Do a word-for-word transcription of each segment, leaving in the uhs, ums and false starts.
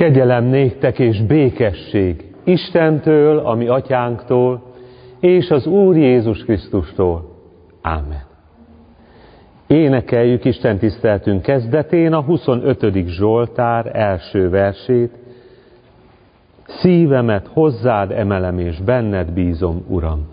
Kegyelem néktek és békesség Istentől, a mi atyánktól, és az Úr Jézus Krisztustól. Ámen. Énekeljük Isten tiszteletünk kezdetén a huszonötödik Zsoltár első versét. Szívemet hozzád emelem, és benned bízom, Uram.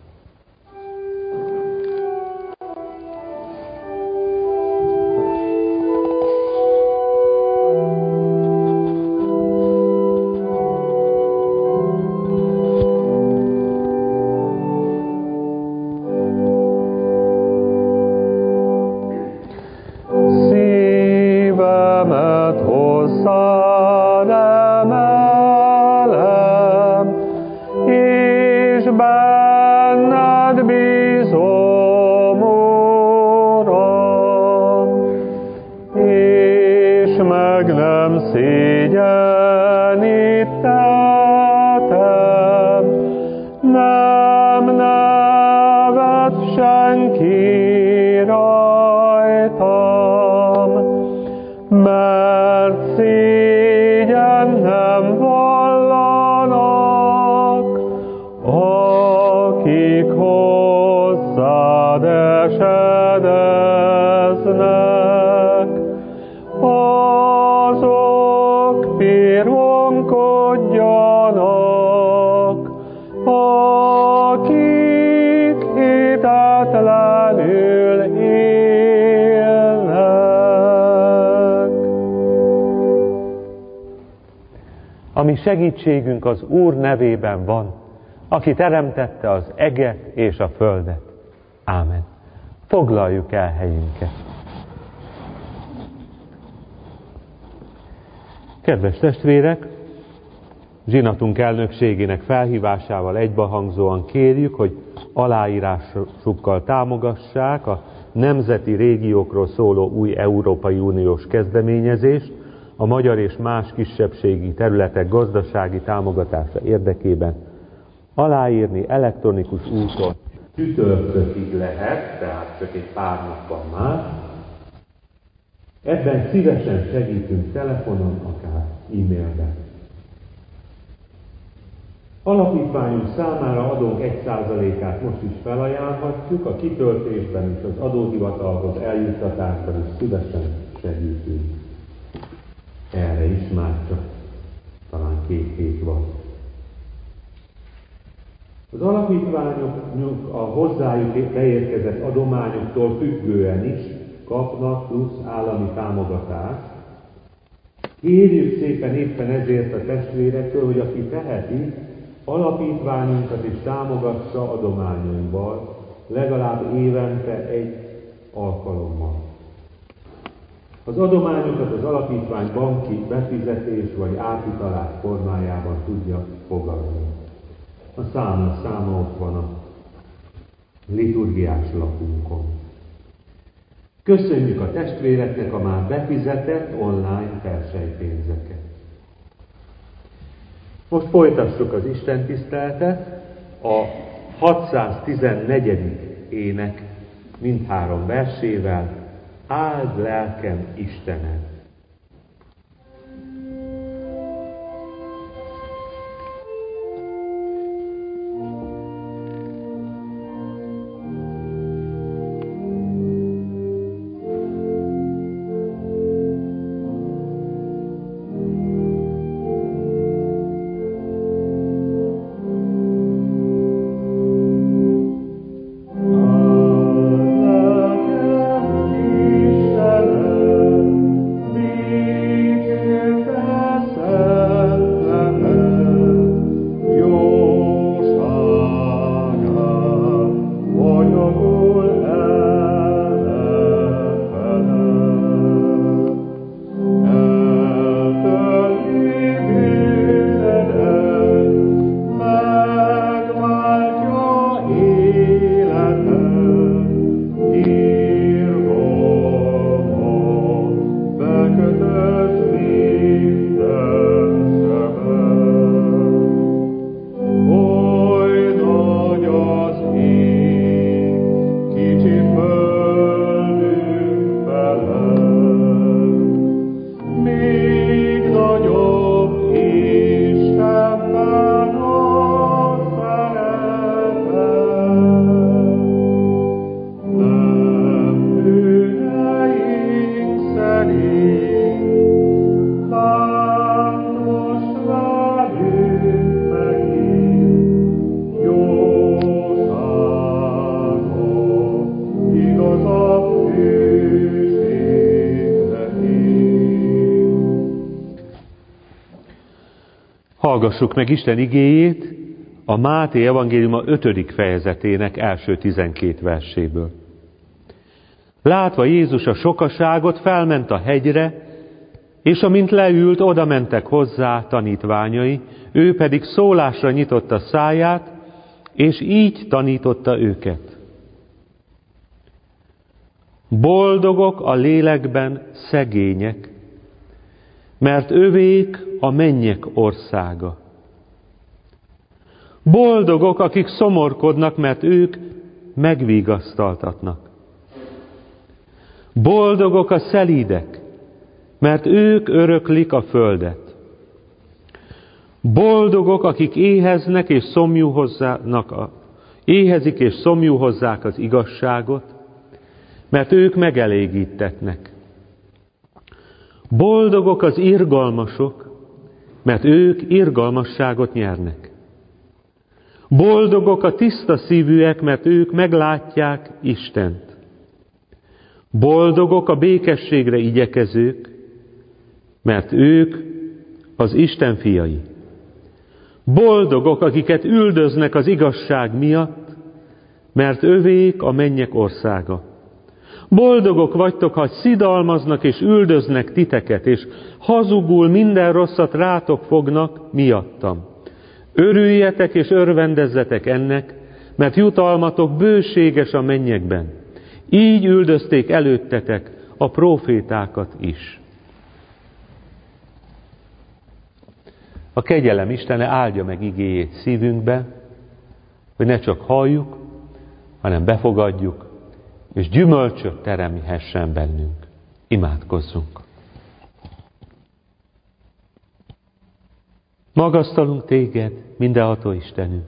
Ami segítségünk az Úr nevében van, aki teremtette az eget és a földet. Ámen. Foglaljuk el helyünket. Kedves testvérek, zsinatunk elnökségének felhívásával egybehangzóan kérjük, hogy aláírásukkal támogassák a nemzeti régiókról szóló új Európai Uniós kezdeményezést, a magyar és más kisebbségi területek gazdasági támogatása érdekében. Aláírni elektronikus úton csütörtökig lehet, tehát csak egy pár nap van már. Ebben szívesen segítünk telefonon, akár e-mailben. Alapítványunk számára adónk egy százalékát most is felajánlhatjuk, a kitöltésben és az adóhivatalhoz eljuttatásban is szívesen segítünk. Erre is már csak talán két hét van. Az alapítványok a hozzájuk beérkezett adományoktól függően is kapnak plusz állami támogatást. Kérjük szépen éppen ezért a testvérektől, hogy aki teheti, alapítványunkat is támogassa adományaival, legalább évente egy alkalommal. Az adományokat az alapítvány banki befizetés vagy átutalás formájában tudja fogadni. A számla száma ott van a liturgiás lapunkon. Köszönjük a testvéreknek a már befizetett online persejpénzeket. Most folytassuk az istentiszteletet, a hatszáztizennegyedik ének mindhárom versével. Áld lelkem Istenet! Amen. Hallgassuk meg Isten igéjét a Máté evangéliuma ötödik fejezetének első tizenkét verséből. Látva Jézus a sokaságot, felment a hegyre, és amint leült, oda mentek hozzá tanítványai, ő pedig szólásra nyitotta száját, és így tanította őket. Boldogok a lélekben szegények, mert övék a mennyek országa. Boldogok, akik szomorkodnak, mert ők megvigasztaltatnak. Boldogok a szelídek, mert ők öröklik a földet. Boldogok, akik éheznek és szomjú hozzának a, éhezik és szomjú hozzák az igazságot, mert ők megelégítetnek. Boldogok az irgalmasok, mert ők irgalmasságot nyernek. Boldogok a tiszta szívűek, mert ők meglátják Istent. Boldogok a békességre igyekezők, mert ők az Isten fiai. Boldogok, akiket üldöznek az igazság miatt, mert övék a mennyek országa. Boldogok vagytok, ha szidalmaznak és üldöznek titeket, és hazugul minden rosszat rátok fognak miattam. Örüljetek és örvendezzetek ennek, mert jutalmatok bőséges a mennyekben. Így üldözték előttetek a prófétákat is. A kegyelem Istene áldja meg igéjét szívünkbe, hogy ne csak halljuk, hanem befogadjuk, és gyümölcsöt teremhessen bennünk. Imádkozzunk! Magasztalunk téged, mindenható Istenünk!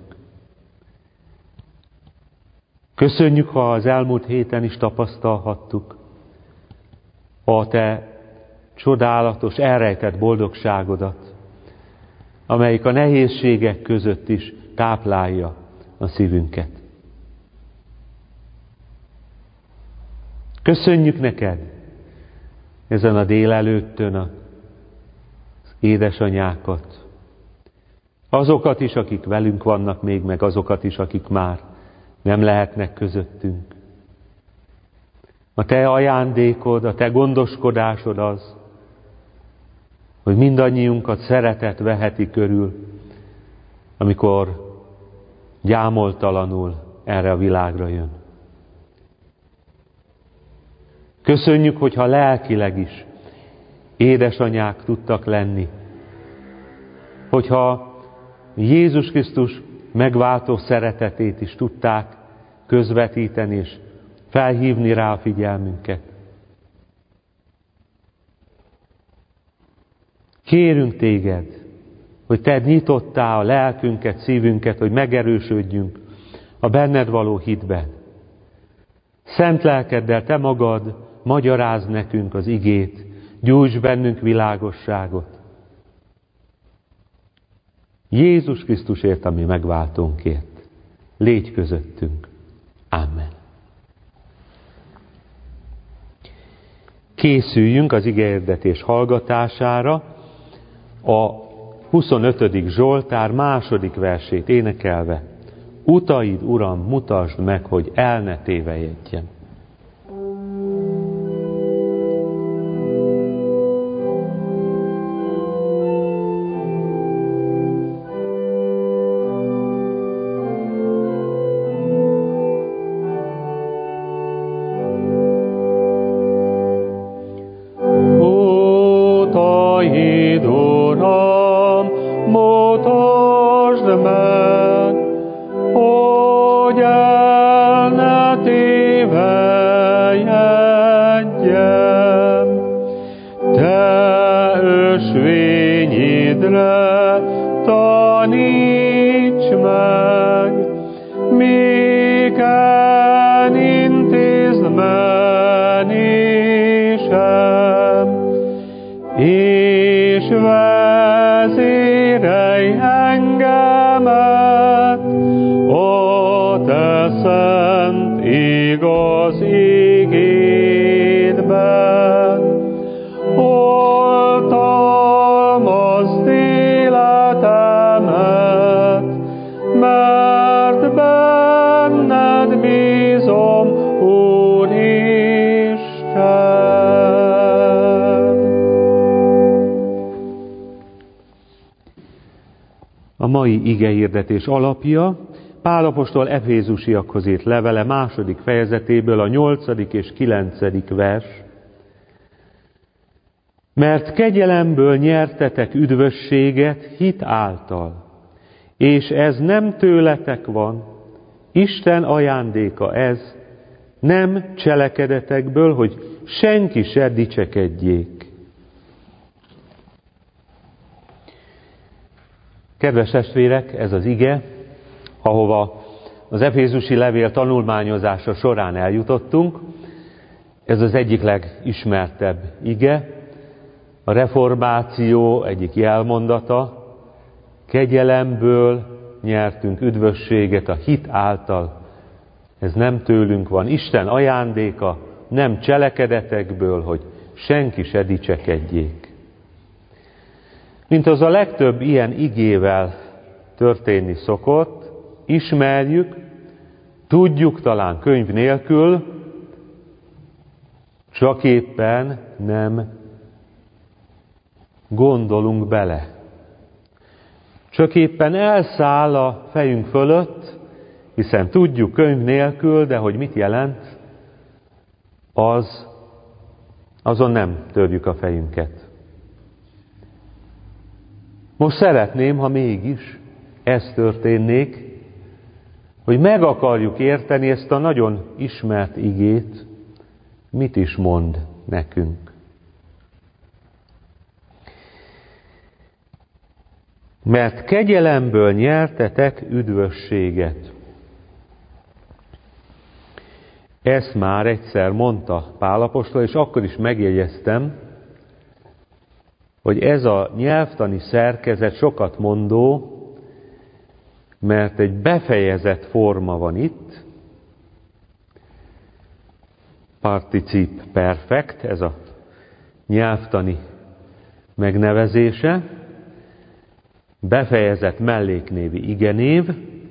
Köszönjük, ha az elmúlt héten is tapasztalhattuk a te csodálatos, elrejtett boldogságodat, amelyik a nehézségek között is táplálja a szívünket. Köszönjük neked ezen a délelőttön az édesanyákat, azokat is, akik velünk vannak még, meg azokat is, akik már nem lehetnek közöttünk. A te ajándékod, a te gondoskodásod az, hogy mindannyiunkat szeretet veheti körül, amikor gyámoltalanul erre a világra jön. Köszönjük, hogyha lelkileg is édesanyák tudtak lenni, hogyha Jézus Krisztus megváltó szeretetét is tudták közvetíteni és felhívni rá a figyelmünket. Kérünk téged, hogy te nyitottál a lelkünket, szívünket, hogy megerősödjünk a benned való hitben. Szent lelkeddel te magad magyarázd nekünk az igét, gyújts bennünk világosságot. Jézus Krisztusért, ami megváltónkért. Légy közöttünk. Amen. Készüljünk az igehirdetés hallgatására. A huszonötödik Zsoltár második versét énekelve. Utaid, Uram, mutasd meg, hogy el ne tévejedjem. Oltalmazd életem, A mai igehirdetés alapja Pál apostol Efézusiakhoz írt levele második fejezetéből a nyolcadik és kilencedik vers. Mert kegyelemből nyertetek üdvösséget hit által, és ez nem tőletek van, Isten ajándéka ez, nem cselekedetekből, hogy senki se dicsekedjék. Kedves testvérek, ez az ige, ahova az efézusi levél tanulmányozása során eljutottunk, ez az egyik legismertebb ige, a reformáció egyik jelmondata, kegyelemből nyertünk üdvösséget a hit által. Ez nem tőlünk van, Isten ajándéka, nem cselekedetekből, hogy senki se dicsekedjék. Mint az a legtöbb ilyen igével történni szokott, ismerjük, tudjuk talán könyv nélkül, csak éppen nem gondolunk bele. Csak éppen elszáll a fejünk fölött, hiszen tudjuk könyv nélkül, de hogy mit jelent, az, azon nem törjük a fejünket. Most szeretném, ha mégis ez történnék, hogy meg akarjuk érteni ezt a nagyon ismert igét, mit is mond nekünk. Mert kegyelemből nyertetek üdvösséget. Ezt már egyszer mondta Pál apostol, és akkor is megjegyeztem, hogy ez a nyelvtani szerkezet sokat mondó, mert egy befejezett forma van itt, particip perfect, ez a nyelvtani megnevezése, befejezett melléknévi igenév,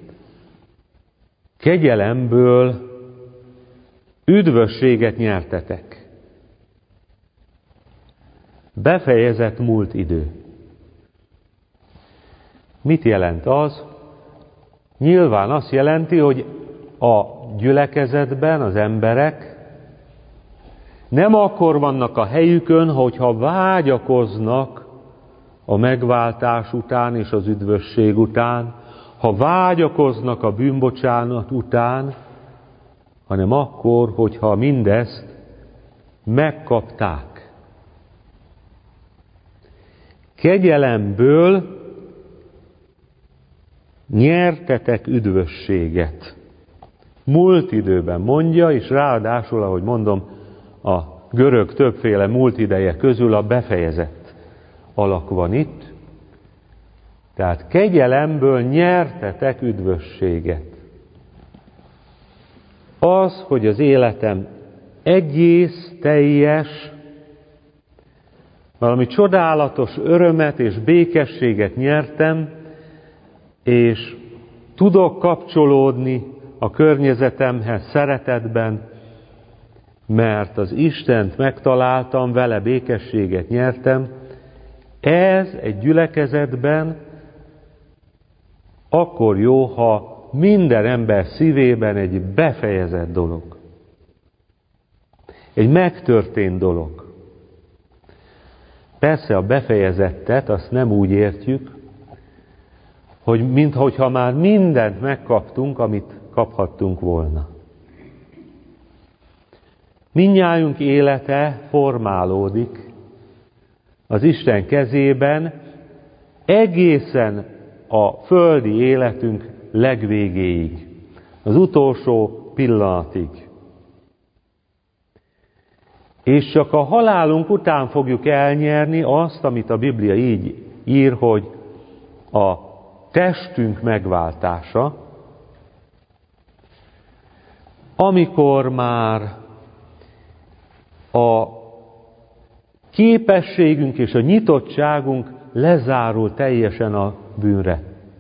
kegyelemből üdvösséget nyertetek. Befejezett múlt idő. Mit jelent az? Nyilván azt jelenti, hogy a gyülekezetben az emberek nem akkor vannak a helyükön, hogyha vágyakoznak a megváltás után és az üdvösség után, ha vágyakoznak a bűnbocsánat után, hanem akkor, hogyha mindezt megkapták. Kegyelemből nyertetek üdvösséget. Múlt időben mondja, és ráadásul, ahogy mondom, a görög többféle múlt ideje közül a befejezett alak van itt. Tehát kegyelemből nyertetek üdvösséget. Az, hogy az életem egész, teljes, valami csodálatos örömet és békességet nyertem, és tudok kapcsolódni a környezetemhez szeretetben, mert az Istent megtaláltam, vele békességet nyertem. Ez egy gyülekezetben akkor jó, ha minden ember szívében egy befejezett dolog. Egy megtörtént dolog. Persze a befejezettet azt nem úgy értjük, hogy minthogyha már mindent megkaptunk, amit kaphattunk volna. Mindnyájunk élete formálódik az Isten kezében egészen a földi életünk legvégéig, az utolsó pillanatig. És csak a halálunk után fogjuk elnyerni azt, amit a Biblia így ír, hogy a testünk megváltása, amikor már a képességünk és a nyitottságunk lezárul teljesen a bűnre.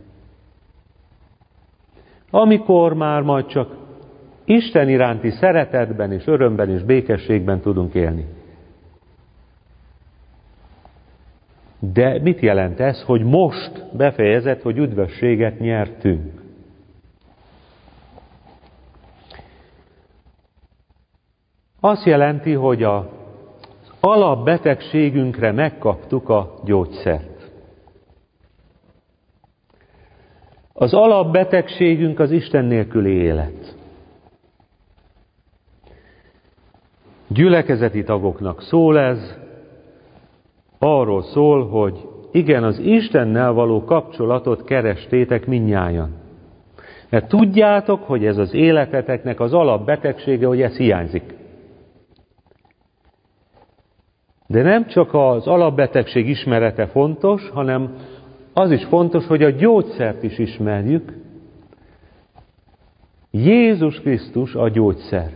Amikor már majd csak Isten iránti szeretetben és örömben és békességben tudunk élni. De mit jelent ez, hogy most befejezett, hogy üdvösséget nyertünk? Azt jelenti, hogy az alapbetegségünkre megkaptuk a gyógyszert. Az alapbetegségünk az Isten nélküli élet. Gyülekezeti tagoknak szól ez, arról szól, hogy igen, az Istennel való kapcsolatot kerestétek mindnyájan. Mert tudjátok, hogy ez az életeteknek az alapbetegsége, hogy ez hiányzik. De nem csak az alapbetegség ismerete fontos, hanem az is fontos, hogy a gyógyszert is ismerjük. Jézus Krisztus a gyógyszer.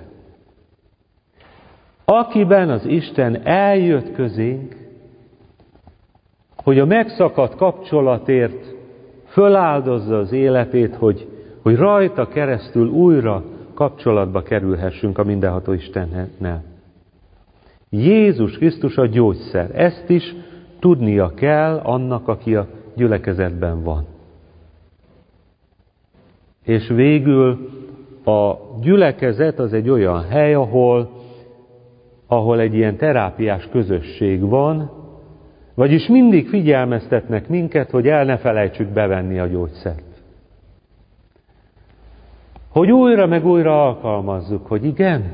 Akiben az Isten eljött közénk, hogy a megszakadt kapcsolatért föláldozza az életét, hogy, hogy rajta keresztül újra kapcsolatba kerülhessünk a mindenható Istennel. Jézus Krisztus a gyógyszer. Ezt is tudnia kell annak, aki a gyülekezetben van. És végül a gyülekezet az egy olyan hely, ahol, ahol egy ilyen terápiás közösség van, vagyis mindig figyelmeztetnek minket, hogy el ne felejtsük bevenni a gyógyszert. Hogy újra meg újra alkalmazzuk, hogy igen,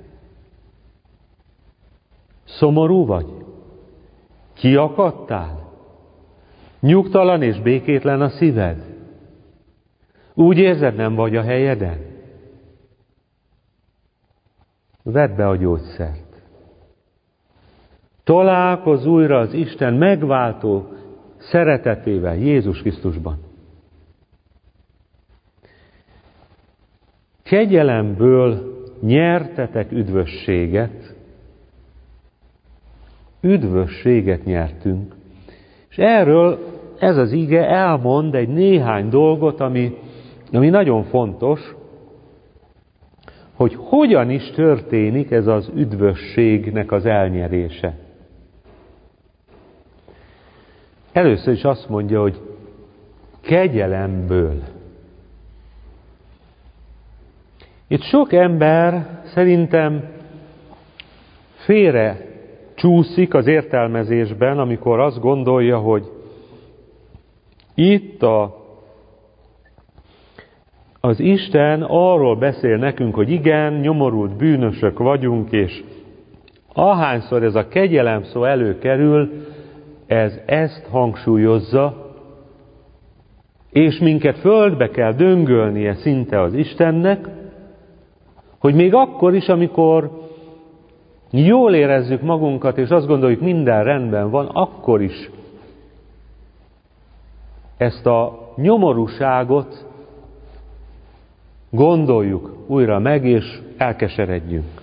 szomorú vagy? Kiakadtál? Nyugtalan és békétlen a szíved? Úgy érzed, nem vagy a helyeden? Vedd be a gyógyszert. Találkozz újra az Isten megváltó szeretetével Jézus Krisztusban. Kegyelemből nyertetek üdvösséget, üdvösséget nyertünk. És erről ez az ige elmond egy néhány dolgot, ami, ami nagyon fontos, hogy hogyan is történik ez az üdvösségnek az elnyerése. Először is azt mondja, hogy kegyelemből. Itt sok ember szerintem félre csúszik az értelmezésben, amikor azt gondolja, hogy itt a, az Isten arról beszél nekünk, hogy igen, nyomorult bűnösök vagyunk, és ahányszor ez a kegyelem szó előkerül, ez ezt hangsúlyozza, és minket földbe kell döngölnie szinte az Istennek, hogy még akkor is, amikor jól érezzük magunkat, és azt gondoljuk, minden rendben van, akkor is ezt a nyomorúságot gondoljuk újra meg, és elkeseredjünk.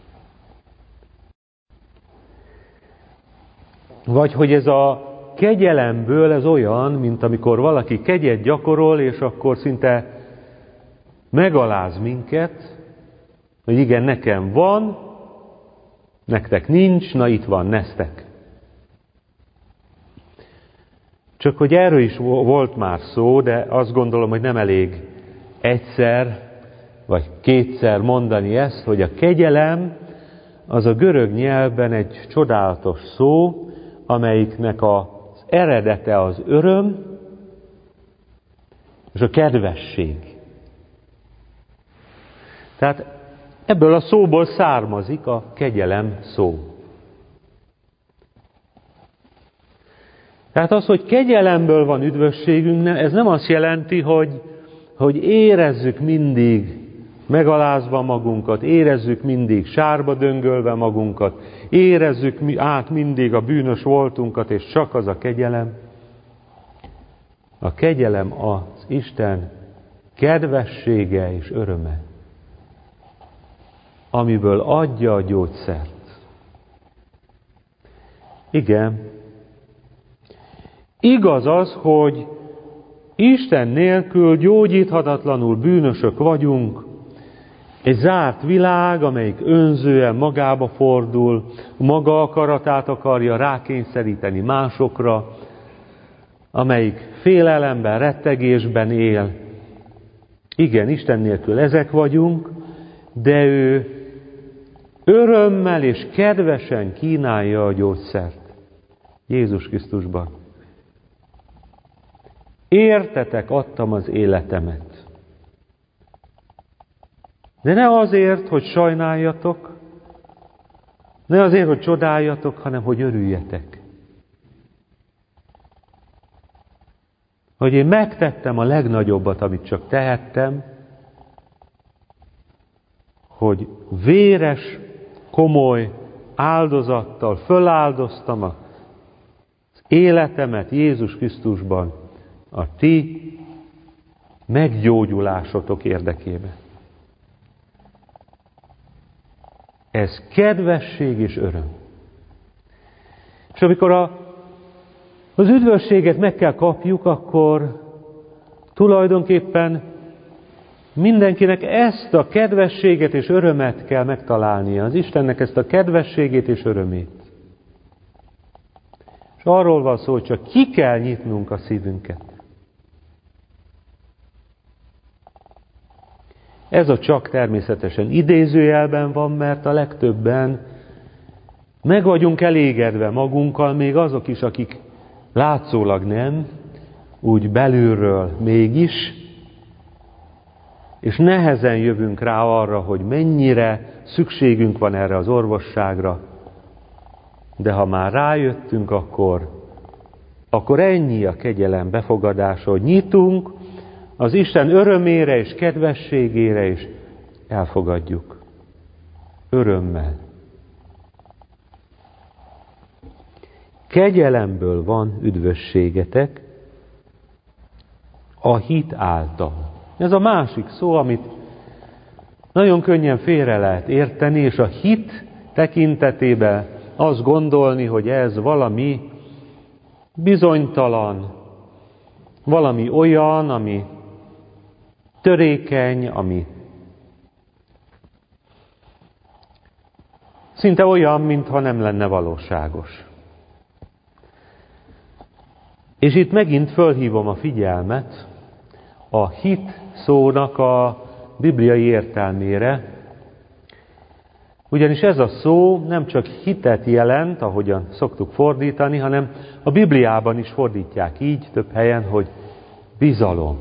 Vagy hogy ez a kegyelemből ez olyan, mint amikor valaki kegyet gyakorol, és akkor szinte megaláz minket, hogy igen, nekem van, nektek nincs, na itt van, neztek. Csak hogy erről is volt már szó, de azt gondolom, hogy nem elég egyszer vagy kétszer mondani ezt, hogy a kegyelem az a görög nyelvben egy csodálatos szó, amelyiknek az eredete az öröm és a kedvesség. Tehát ebből a szóból származik a kegyelem szó. Tehát az, hogy kegyelemből van üdvösségünk, ez nem azt jelenti, hogy, hogy érezzük mindig megalázva magunkat, érezzük mindig sárba döngölve magunkat, érezzük át mindig a bűnös voltunkat, és csak az a kegyelem. A kegyelem az Isten kedvessége és öröme, amiből adja a gyógyszert. Igen, igaz az, hogy Isten nélkül gyógyíthatatlanul bűnösök vagyunk, egy zárt világ, amelyik önzően magába fordul, maga akaratát akarja rákényszeríteni másokra, amelyik félelemben, rettegésben él. Igen, Isten nélkül ezek vagyunk, de ő örömmel és kedvesen kínálja a gyógyszert Jézus Krisztusban. Értetek adtam az életemet. De ne azért, hogy sajnáljatok, ne azért, hogy csodáljatok, hanem hogy örüljetek. Hogy én megtettem a legnagyobbat, amit csak tehettem, hogy véres, komoly áldozattal föláldoztam az életemet Jézus Krisztusban a ti meggyógyulásotok érdekében. Ez kedvesség és öröm. És amikor a, az üdvösséget meg kell kapjuk, akkor tulajdonképpen mindenkinek ezt a kedvességet és örömet kell megtalálnia. Az Istennek ezt a kedvességét és örömét. És arról van szó, hogy csak ki kell nyitnunk a szívünket. Ez a csak természetesen idézőjelben van, mert a legtöbben meg vagyunk elégedve magunkkal, még azok is, akik látszólag nem, úgy belülről mégis, és nehezen jövünk rá arra, hogy mennyire szükségünk van erre az orvosságra, de ha már rájöttünk, akkor, akkor ennyi a kegyelem befogadása, hogy nyitunk az Isten örömére és kedvességére, és elfogadjuk. Örömmel. Kegyelemből van üdvösségetek a hit által. Ez a másik szó, amit nagyon könnyen félre lehet érteni, és a hit tekintetében azt gondolni, hogy ez valami bizonytalan, valami olyan, ami törékeny, ami szinte olyan, mintha nem lenne valóságos. És itt megint fölhívom a figyelmet a hit szónak a bibliai értelmére, ugyanis ez a szó nem csak hitet jelent, ahogyan szoktuk fordítani, hanem a Bibliában is fordítják így több helyen, hogy bizalom.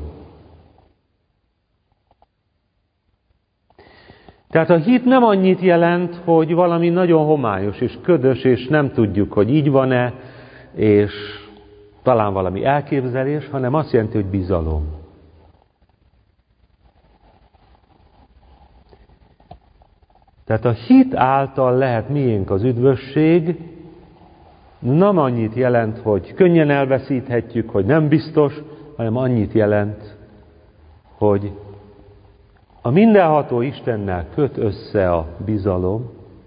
Tehát a hit nem annyit jelent, hogy valami nagyon homályos és ködös, és nem tudjuk, hogy így van-e, és talán valami elképzelés, hanem azt jelenti, hogy bizalom. Tehát a hit által lehet miénk az üdvösség, nem annyit jelent, hogy könnyen elveszíthetjük, hogy nem biztos, hanem annyit jelent, hogy a mindenható Istennel köt össze a bizalom,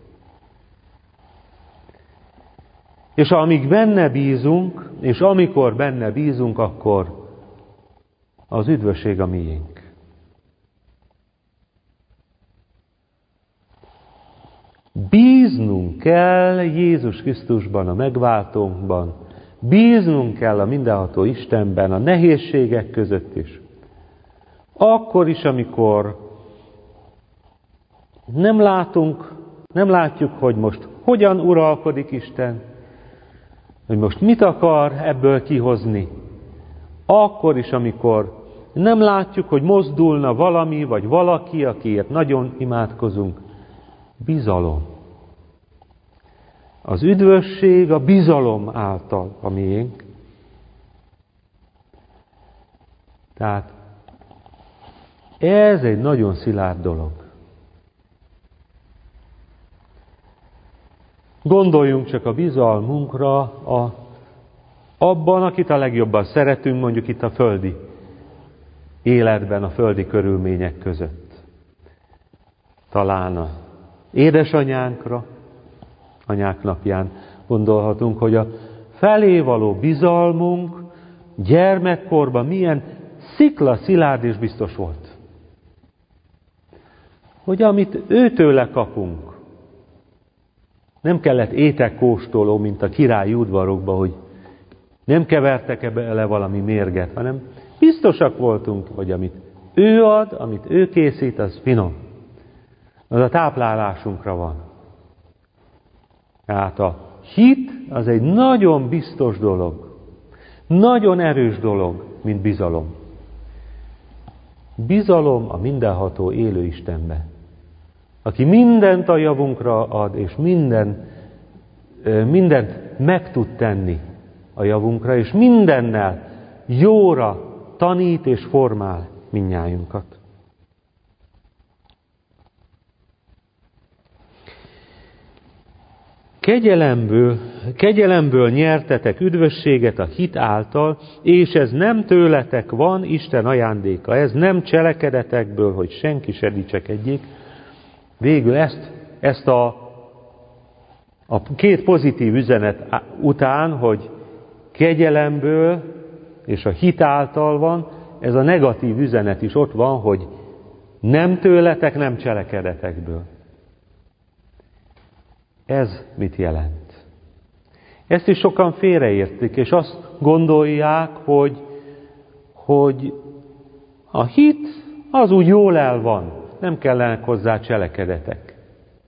és amíg benne bízunk, és amikor benne bízunk, akkor az üdvösség a miénk. Bíznunk kell Jézus Krisztusban, a megváltónkban, bíznunk kell a mindenható Istenben, a nehézségek között is. Akkor is, amikor nem látunk, nem látjuk, hogy most hogyan uralkodik Isten, hogy most mit akar ebből kihozni. Akkor is, amikor nem látjuk, hogy mozdulna valami, vagy valaki, akiért nagyon imádkozunk. Bizalom. Az üdvösség a bizalom által a miénk. Tehát ez egy nagyon szilárd dolog. Gondoljunk csak a bizalmunkra a, abban, akit a legjobban szeretünk, mondjuk itt a földi életben, a földi körülmények között. Talán a édesanyánkra, anyák napján gondolhatunk, hogy a felé való bizalmunk gyermekkorban milyen szikla, szilárd és biztos volt. Hogy amit őtőle kapunk, nem kellett ételkóstoló, mint a királyi udvarokban, hogy Nem kevertek bele valami mérget, hanem biztosak voltunk, hogy amit ő ad, amit ő készít, az finom. Az a táplálásunkra van. Tehát a hit az egy nagyon biztos dolog. Nagyon erős dolog, mint bizalom. Bizalom a mindenható élő Istenbe, aki mindent a javunkra ad, és minden, mindent meg tud tenni a javunkra, és mindennel jóra tanít és formál mindnyájunkat. Kegyelemből, kegyelemből nyertetek üdvösséget a hit által, és ez nem tőletek van, Isten ajándéka. Ez nem cselekedetekből, hogy senki se dicsekedjék. Végül ezt, ezt a, a két pozitív üzenet után, hogy kegyelemből és a hit által van, ez a negatív üzenet is ott van, hogy nem tőletek, nem cselekedetekből. Ez mit jelent? Ezt is sokan félreértik, és azt gondolják, hogy, hogy a hit az úgy jól el van, nem kellenek hozzá cselekedetek.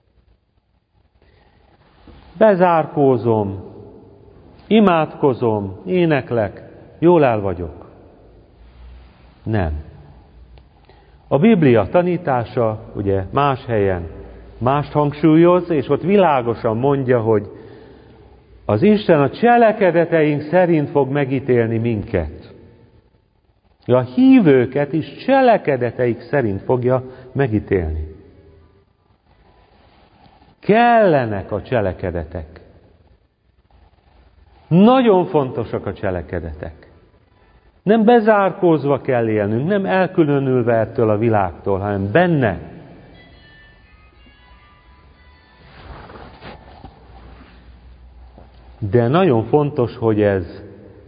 Bezárkózom, imádkozom, éneklek, jól el vagyok. Nem. A Biblia tanítása ugye más helyen mást hangsúlyoz, és ott világosan mondja, hogy az Isten a cselekedeteink szerint fog megítélni minket. A hívőket is cselekedeteik szerint fogja megítélni. Kellenek a cselekedetek. Nagyon fontosak a cselekedetek. Nem bezárkózva kell élnünk, nem elkülönülve ettől a világtól, hanem benne. De nagyon fontos, hogy ez,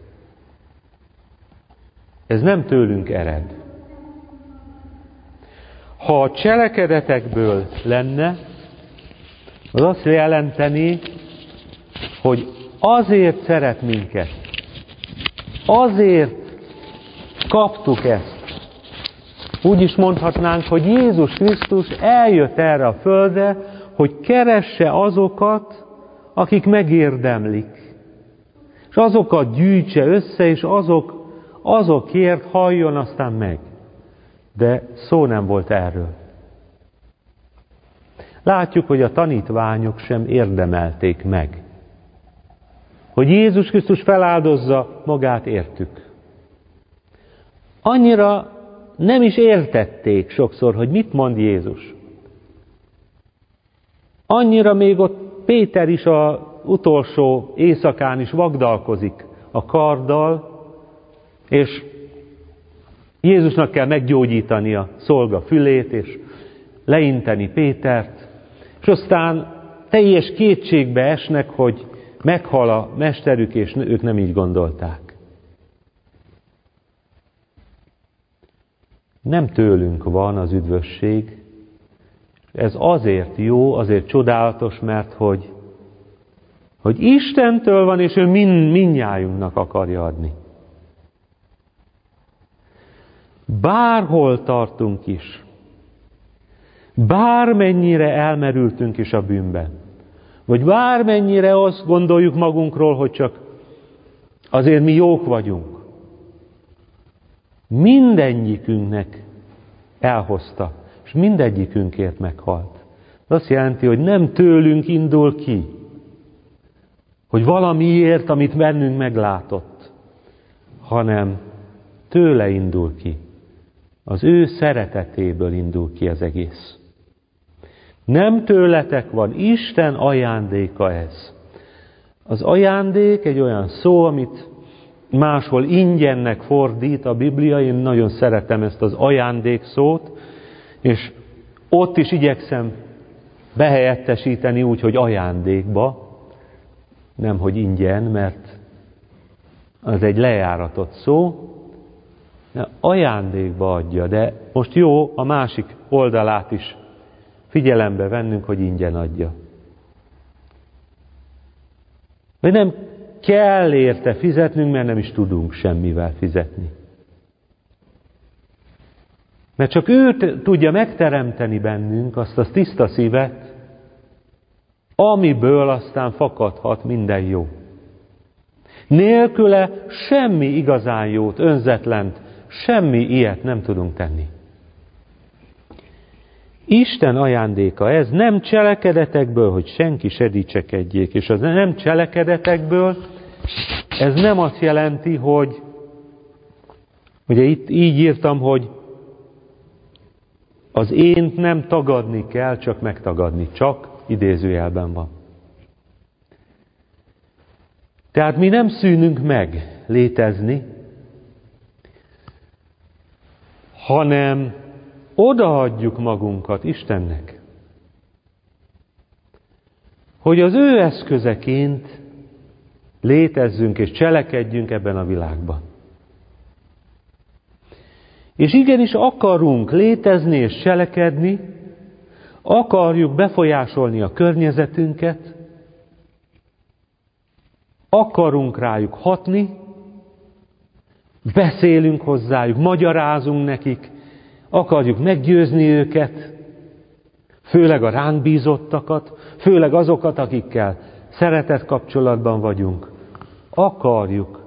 ez nem tőlünk ered. Ha a cselekedetekből lenne, az azt jelenteni, hogy azért szeret minket, azért kaptuk ezt. Úgy is mondhatnánk, hogy Jézus Krisztus eljött erre a földre, hogy keresse azokat, akik megérdemlik. És azokat gyűjtse össze, és azok, azokért halljon aztán meg. De szó nem volt erről. Látjuk, hogy a tanítványok sem érdemelték meg, hogy Jézus Krisztus feláldozza magát értük. Annyira nem is értették sokszor, hogy mit mond Jézus. Annyira még ott Péter is az utolsó éjszakán is vagdalkozik a karddal, és Jézusnak kell meggyógyítani a szolga fülét, és leinteni Pétert, és aztán teljes kétségbe esnek, hogy meghal a mesterük, és ők nem így gondolták. Nem tőlünk van az üdvösség, ez azért jó, azért csodálatos, mert hogy, hogy Istentől van, és ő mind, mindnyájunknak akarja adni. Bárhol tartunk is, bármennyire elmerültünk is a bűnben, vagy bármennyire azt gondoljuk magunkról, hogy csak azért mi jók vagyunk, mindegyikünknek elhozta, és mindegyikünkért meghalt. Ez azt jelenti, hogy nem tőlünk indul ki, hogy valamiért, amit bennünk meglátott, hanem tőle indul ki. Az ő szeretetéből indul ki az egész. Nem tőletek van, Isten ajándéka ez. Az ajándék egy olyan szó, amit máshol ingyennek fordít a Biblia, én nagyon szeretem ezt az ajándék szót, és ott is igyekszem behelyettesíteni úgy, hogy ajándékba, nem hogy ingyen, mert az egy lejáratott szó, de ajándékba adja, de most jó a másik oldalát is figyelembe vennünk, hogy ingyen adja. Vagy nem kell érte fizetnünk, mert nem is tudunk semmivel fizetni. Mert csak ő tudja megteremteni bennünk azt a tiszta szívet, amiből aztán fakadhat minden jó. Nélküle semmi igazán jót, önzetlent, semmi ilyet nem tudunk tenni. Isten ajándéka ez, nem cselekedetekből, hogy senki se dicsekedjék. És az nem cselekedetekből, ez nem azt jelenti, hogy, ugye itt így írtam, hogy az ént nem tagadni kell, csak megtagadni. Csak idézőjelben van. Tehát mi nem szűnünk meg létezni, hanem odaadjuk magunkat Istennek, hogy az ő eszközeként létezzünk és cselekedjünk ebben a világban. És igenis akarunk létezni és cselekedni, akarjuk befolyásolni a környezetünket, akarunk rájuk hatni, beszélünk hozzájuk, magyarázunk nekik, akarjuk meggyőzni őket, főleg a ránk bízottakat, főleg azokat, akikkel szeretett kapcsolatban vagyunk. Akarjuk,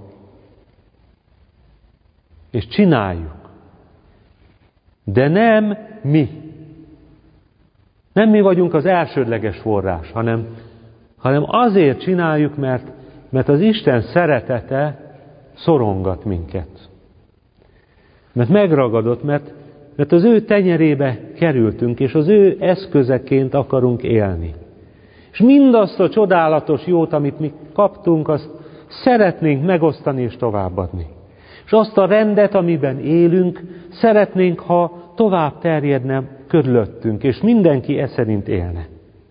és csináljuk. De nem mi. Nem mi vagyunk az elsődleges forrás, hanem, hanem azért csináljuk, mert, mert az Isten szeretete szorongat minket. Mert megragadott, mert, mert az ő tenyerébe kerültünk, és az ő eszközeként akarunk élni. És mindazt a csodálatos jót, amit mi kaptunk, azt szeretnénk megosztani és továbbadni. És azt a rendet, amiben élünk, szeretnénk, ha tovább terjedne körülöttünk, és mindenki e szerint élne.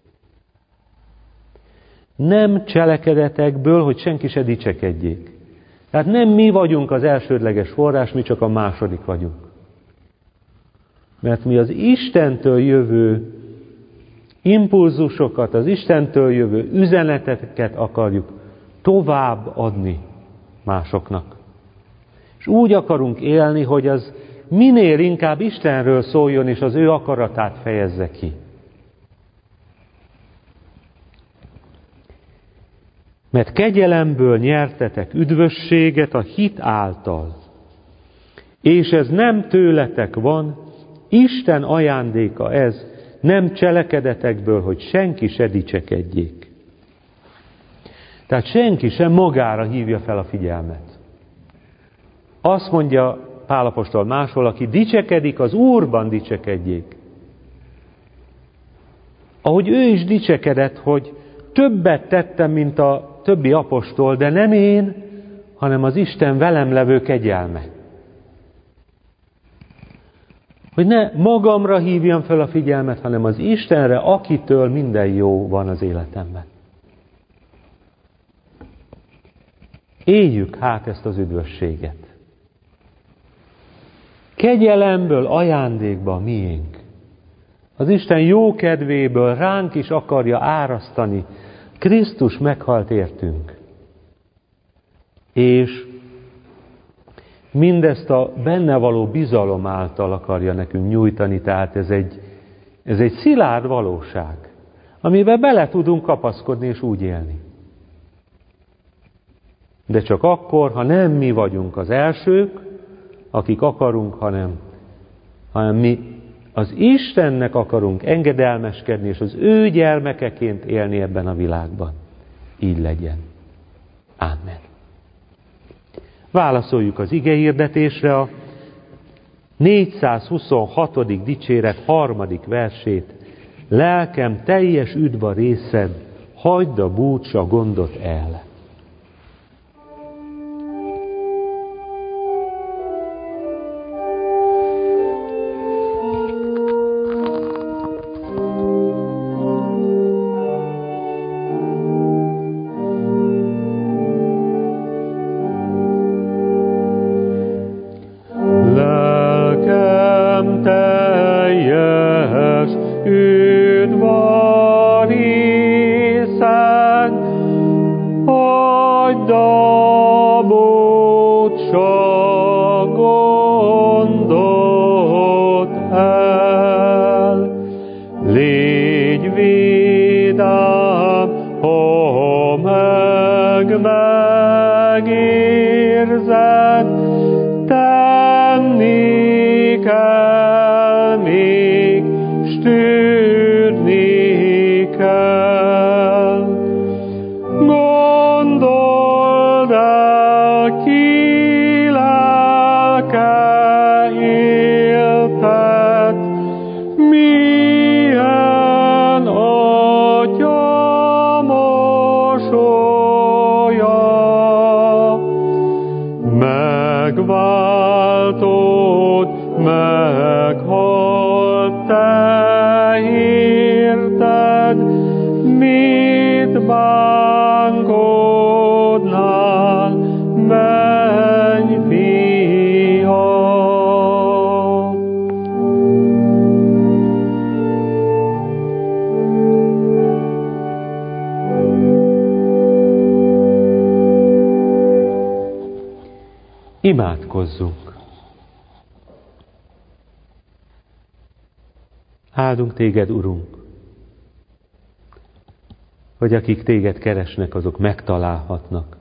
Nem cselekedetekből, hogy senki se dicsekedjék. Tehát nem mi vagyunk az elsődleges forrás, mi csak a második vagyunk. Mert mi az Istentől jövő impulzusokat, az Istentől jövő üzeneteket akarjuk tovább adni másoknak. És úgy akarunk élni, hogy az minél inkább Istenről szóljon, és az ő akaratát fejezze ki. Mert kegyelemből nyertetek üdvösséget a hit által. És ez nem tőletek van, Isten ajándéka ez, nem cselekedetekből, hogy senki se dicsekedjék. Tehát senki sem magára hívja fel a figyelmet. Azt mondja Pál apostol máshol, aki dicsekedik, az Úrban dicsekedjék. Ahogy ő is dicsekedett, hogy többet tettem, mint a többi apostol, de nem én, hanem az Isten velem levő kegyelme. Hogy ne magamra hívjam fel a figyelmet, hanem az Istenre, akitől minden jó van az életemben. Éljük hát ezt az üdvösséget. Kegyelemből, ajándékban miénk. Az Isten jó kedvéből ránk is akarja árasztani. Krisztus meghalt értünk. És mindezt a benne való bizalom által akarja nekünk nyújtani, tehát ez egy, ez egy szilárd valóság, amiben bele tudunk kapaszkodni és úgy élni. De csak akkor, ha nem mi vagyunk az elsők, akik akarunk, hanem, hanem mi az Istennek akarunk engedelmeskedni, és az ő gyermekeként élni ebben a világban. Így legyen. Ámen. Válaszoljuk az igehirdetésre a négyszázhuszonhatodik dicséret harmadik versét. Lelkem teljes üdv a részed, hagyd a búcs a gondot el. Oh váltód meghalt, te érted, mit bánkodnál, menj, fiam. Imádkozzunk! Áldunk téged, Urunk, hogy akik téged keresnek, azok megtalálhatnak.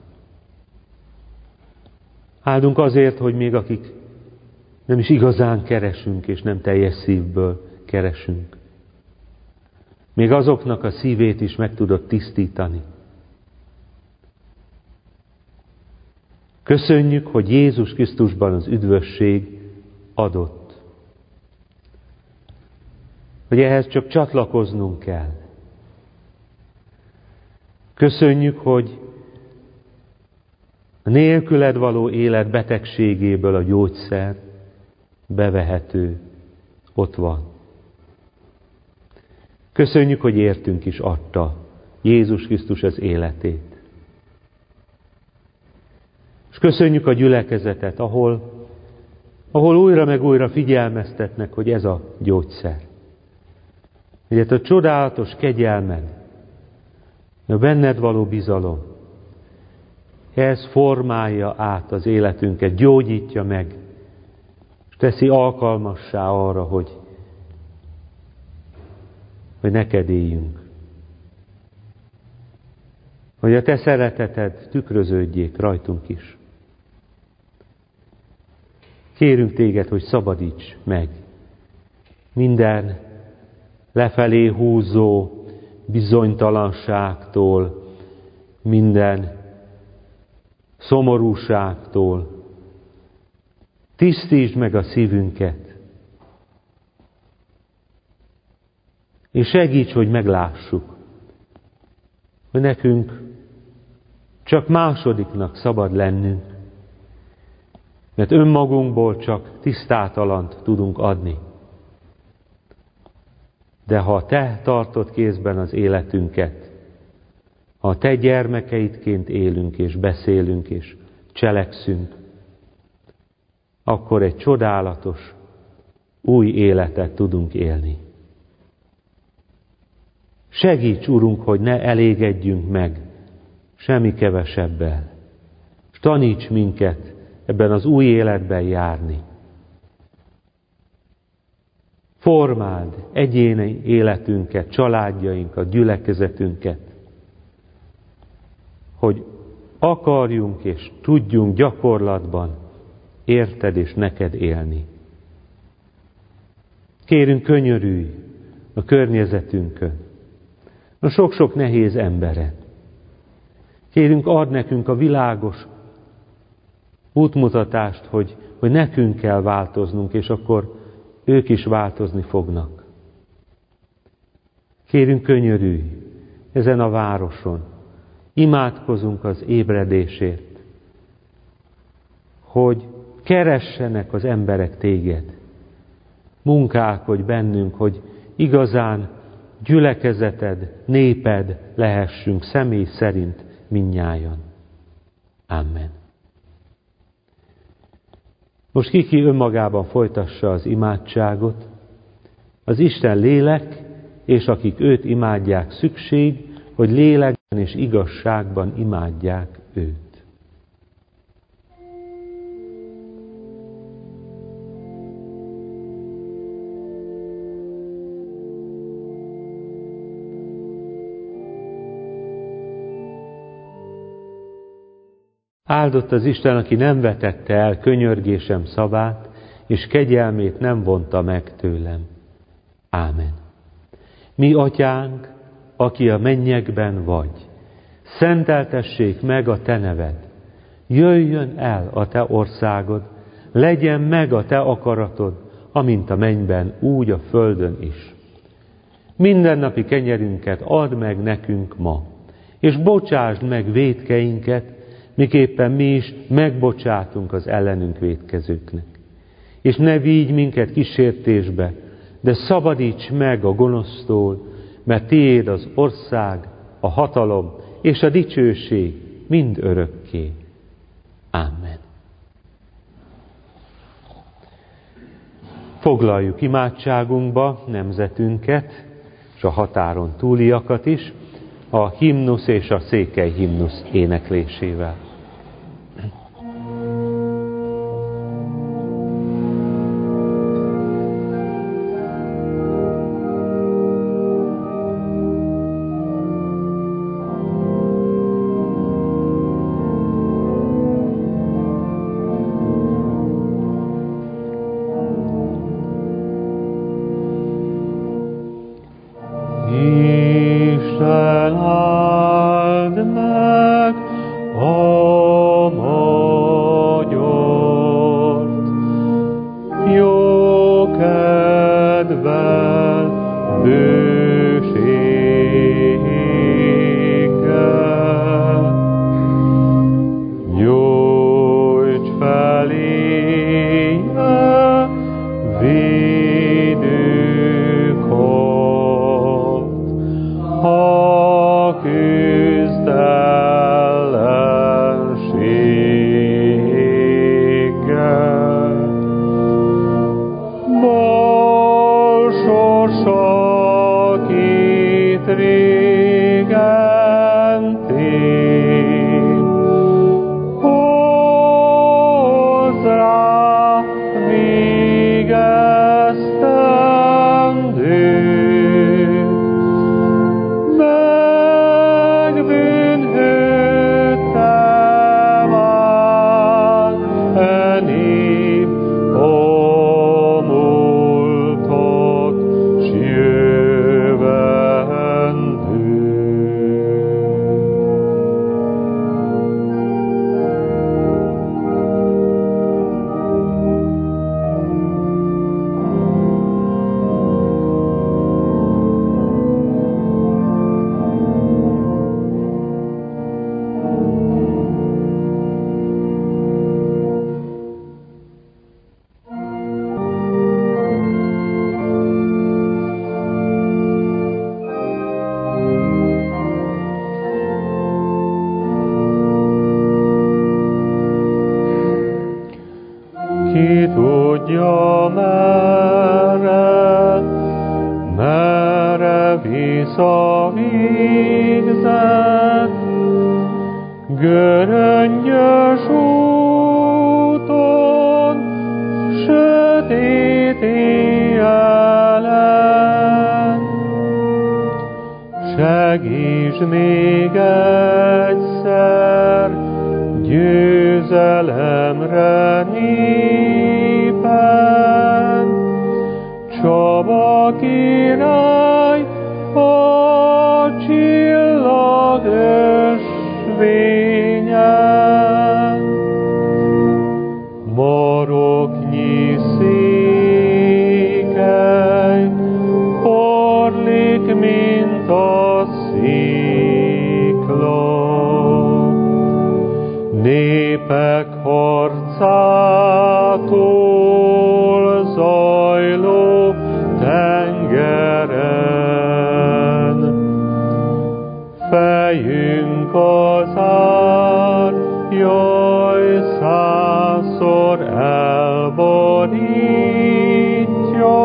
Áldunk azért, hogy még akik nem is igazán keresünk, és nem teljes szívből keresünk, még azoknak a szívét is meg tudod tisztítani. Köszönjük, hogy Jézus Krisztusban az üdvösség adott. Hogy ehhez csak csatlakoznunk kell. Köszönjük, hogy a nélküled való élet betegségéből a gyógyszer bevehető, ott van. Köszönjük, hogy értünk is adta Jézus Krisztus az életét. És köszönjük a gyülekezetet, ahol, ahol újra meg újra figyelmeztetnek, hogy ez a gyógyszer. Hogy ez a csodálatos kegyelmed, a benned való bizalom, ez formálja át az életünket, gyógyítja meg, és teszi alkalmassá arra, hogy, hogy neked éljünk. Hogy a te szereteted tükröződjék rajtunk is. Kérünk téged, hogy szabadíts meg minden lefelé húzó bizonytalanságtól, minden szomorúságtól. Tisztítsd meg a szívünket, és segíts, hogy meglássuk, hogy nekünk csak másodiknak szabad lennünk, mert önmagunkból csak tisztátalant tudunk adni. De ha te tartod kézben az életünket, ha te gyermekeidként élünk és beszélünk és cselekszünk, akkor egy csodálatos, új életet tudunk élni. Segíts, Urunk, hogy ne elégedjünk meg semmi kevesebbel, és taníts minket ebben az új életben járni. Formáld egyéni életünket, családjainkat, gyülekezetünket, hogy akarjunk és tudjunk gyakorlatban érted és neked élni. Kérünk, könyörülj a környezetünkön, a sok-sok nehéz emberen. Kérünk, add nekünk a világos útmutatást, hogy, hogy nekünk kell változnunk, és akkor ők is változni fognak. Kérünk, könyörülj ezen a városon. Imádkozunk az ébredésért, hogy keressenek az emberek téged. Munkálkodj bennünk, hogy igazán gyülekezeted, néped lehessünk személy szerint mindnyájan. Amen. Most ki-ki önmagában folytassa az imádságot, az Isten lélek, és akik őt imádják, szükség, hogy lélekben és igazságban imádják őt. Áldott az Isten, aki nem vetette el könyörgésem szavát, és kegyelmét nem vonta meg tőlem. Ámen. Mi atyánk, aki a mennyekben vagy, szenteltessék meg a te neved. Jöjjön el a te országod, legyen meg a te akaratod, amint a mennyben, úgy a földön is. Mindennapi kenyerünket add meg nekünk ma, és bocsásd meg vétkeinket, miképpen mi is megbocsátunk az ellenünk vétkezőknek. és ne vigy minket kísértésbe, de szabadíts meg a gonosztól, mert tiéd az ország, a hatalom és a dicsőség mind örökké. Amen. Foglaljuk imádságunkba nemzetünket, és a határon túliakat is, a himnusz és a székely himnusz éneklésével. tudja merre, merre visszavégzett, göröngyös úton, sötét éjjelen. Segíts még egyszer, győzelemre népen, Csaba király a csillag ösvényen. Maroknyi székely, porlik, mint a szikla. Népek harcától zajló tengeren, fejünk az ár, jaj, százszor elborítja.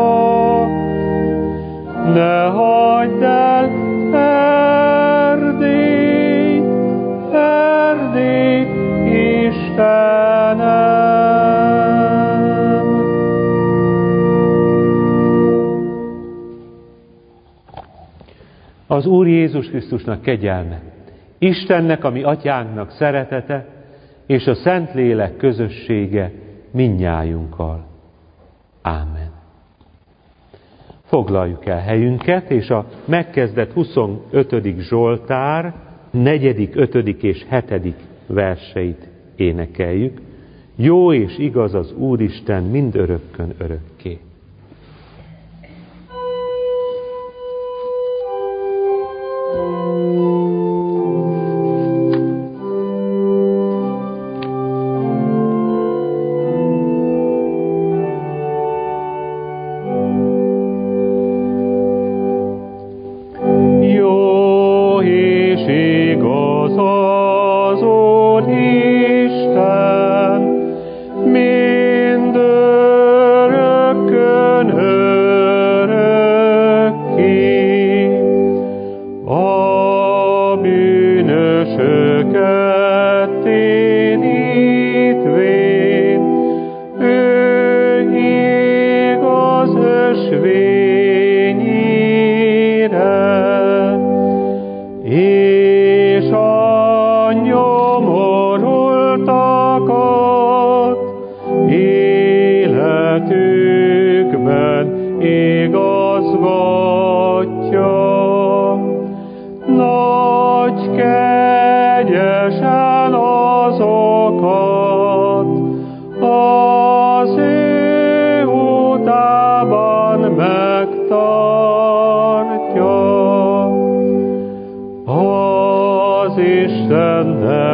Ne hagyd el Erdélyt, Erdélyt, Istenem! Az Úr Jézus Krisztusnak kegyelme, Istennek, a mi atyánknak szeretete, és a Szentlélek közössége mindnyájunkkal. Ámen. Foglaljuk el helyünket, és a megkezdett huszonötödik Zsoltár negyedik, ötödik és hetedik verseit énekeljük. Jó és igaz az Úristen mind örökkön örökké.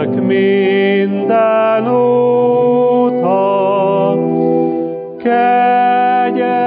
lélek minden óta, kegyelmet